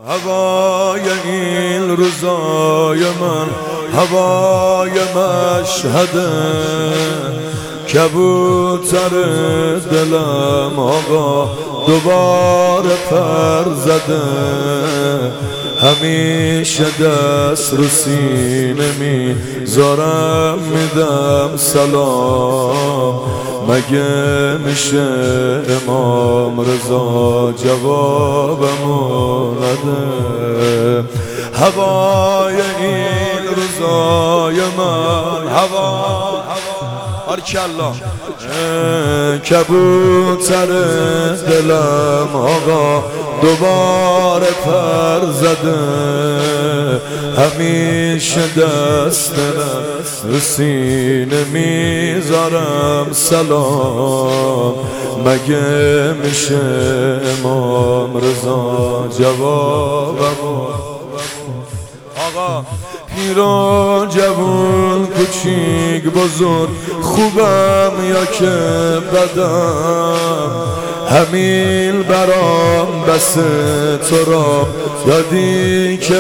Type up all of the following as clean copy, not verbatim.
هوای این روزای من هوای مشهده، کبوتر دلم آقا دوباره پر زده. همیشه دست رو سینه میذارم میدم سلام، مگه میشه امام رضا جوابمو نده؟ هوای این روزای من بارکالله کبوتر دلم آقا دوباره پر زده. همیشه دست رو سینه میذارم سلام، مگه میشه امام رضا جوابمو؟ آقا پیر و جوون کوچیک بزرگ خوبم یا که بدم، همین برام بسه تو را یادی که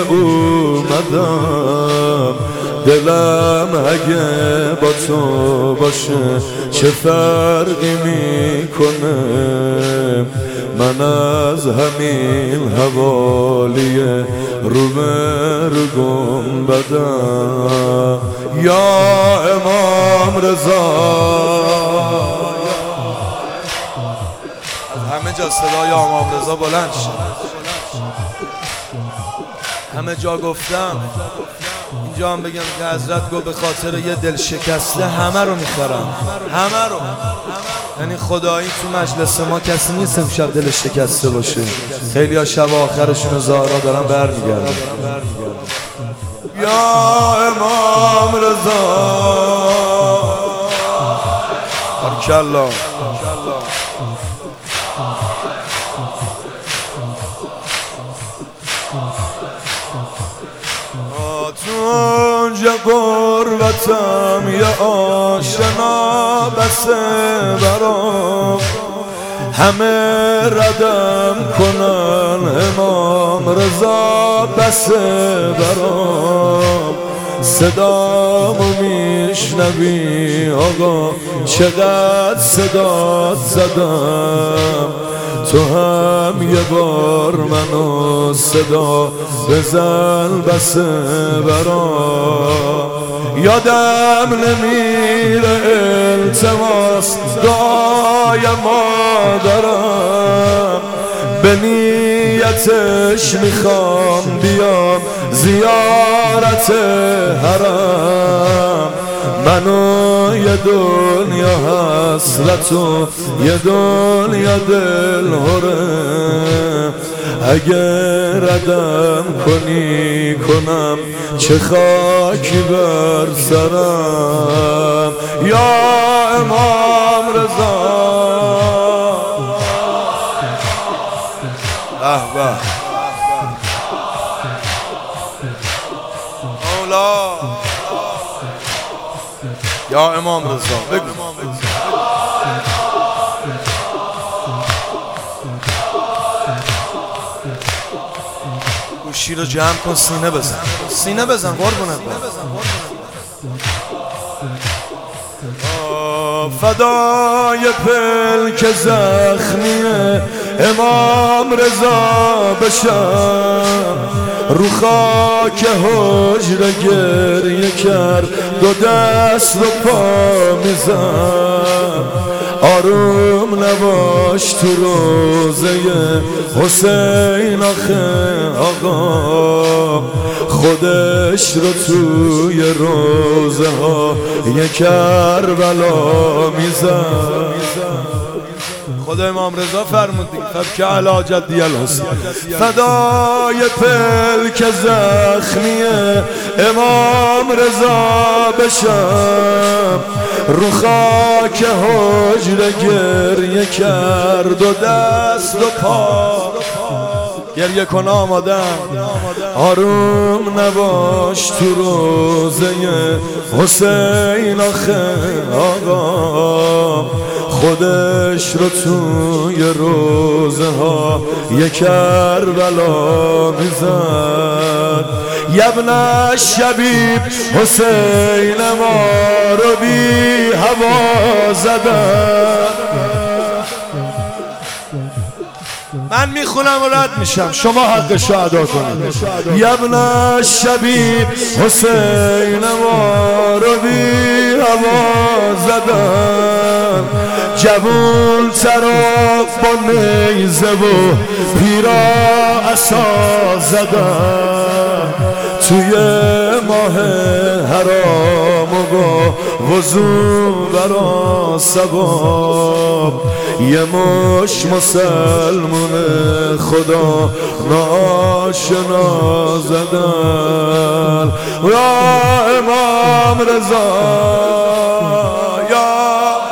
اومدم. دلم اگه با تو باشه چه فرقی میکنه؟ من از همین حوالی رو گنبدم. یا امام رضا همه جا صدای امام رضا بلند شد، همه جا گفتم، اینجا هم بگم که حضرت گفت به خاطر یه دل شکسته همه رو میخورم، همه رو. یعنی خدایی تو مجلس ما کسی نیست امشب دل شکسته باشه. خیلی ها شب آخرشون زهرا دارن برمیگردن. یا امام رضا بارکالله. تو اونجا قربتم یا آشنا بسه برام، همه ردم کنن امام رضا بسه برام. صدامو میشنوی آقا چقدر صدا زدم، تو هم یه بار منو صدا بزن بسه برام. یادم نمیره التماس دعای مادرم، به نیتش میخوام بیام زیارت حرم. منو یه دنیا حسرت و یه دنیا دلهره، اگه ردم کنی کنم چه خاکی بر سرم. یا امام رضا به مولا. یا امام رضا بگو. گوشی رو جمع کن، سینه بزن، سینه بزن قربونت برم. فدای پلک زخمیه امام رضا بشم، رو خاک حجره گریه کرد دو دست رو پا میزن. آروم نباش تو روزه حسین آخه آقا، خودش رو توی روزه ها یه کربلا میزن. خود امام رضا فرمود که علی جدی الحسین فدای پلک زخمیه امام رضا بشم، رو خاک حجره گریه کرد و دست و پا گریه کن آمادم. آروم نباش تو روزه حسین آخه آقا، خودش رو توی روزه ها یک کربلا میزد. یبن شبیب حسین ما رو بی هوا زدن. من میخونم و رد میشم، شما حقشو ادا کنید. یبن شبیب حسین ما رو بی هوا زدن. جوون طرف با نیزه و پیرا عصا زدن. توی ماه حرام و با وضو برا ثواب یه مش مسلمون خدا ناشنا زدن. یا امام رضا، یا